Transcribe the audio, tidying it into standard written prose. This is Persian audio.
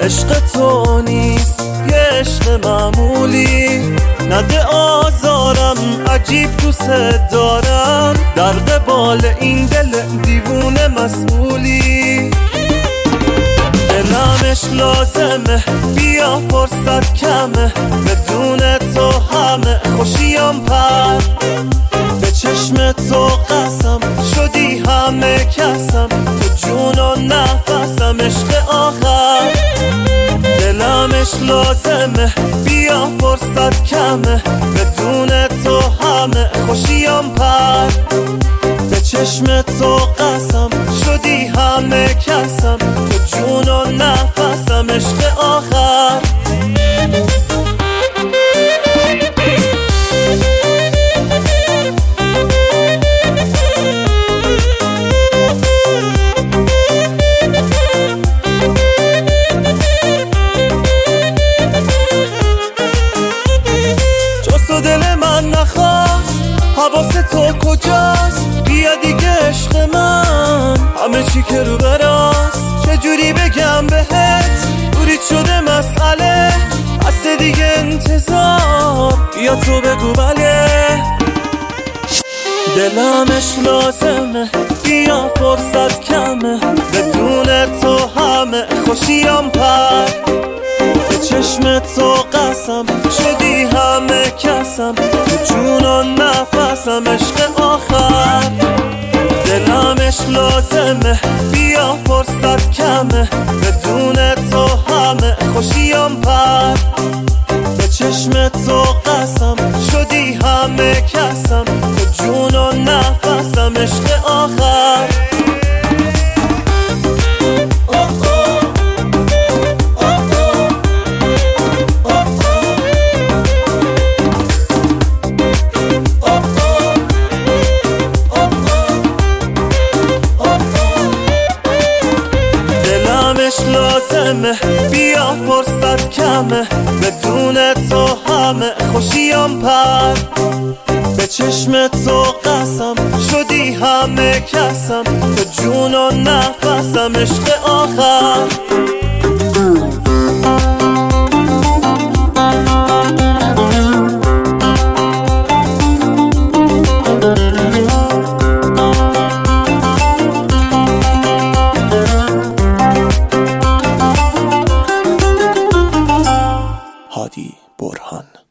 عشق تو نیست یه عشق معمولی، نده آزارم عجیب دوست دارم، در قبال این دل دیوونه مسئولی. دلمش لازمه بیا فرصت کمه، بدون تو همه خوشیام پر، به چشم تو قسم شدی همه کسم، تو جون و نفسم عشق آخر. دلمش لازمه بیا فرصت کمه، بدون تو همه خوشیام پر، به چشم تو قسم شدی همه کسم، تو جون و نفسم عشق آخر. دل من نخواست حواس تو کجاست، بیا دیگه عشق من همه چی که رو براست، چجوری بگم بهت دوریت شده مسئله، هست دیگه انتظار بیا تو بگو بله. دلمش لازمه بیا فرصت کمه، بدون تو همه خوشیام پر، به چشم تو قسم شدی همه کسم، تو جون و نفسم عشق آخر. دلمش لازمه بیا فرصت کمه، بدون تو همه خوشیام پر، به چشم تو قسم شدی همه کسم، تو جون و نفسم عشق آخر. لازمه بیا فرصت کمه، بدون تو همه خوشیام پر، به چشم تو قسم شدی همه کسم، تو جون و نفسم عشق آخر. هادی برهان.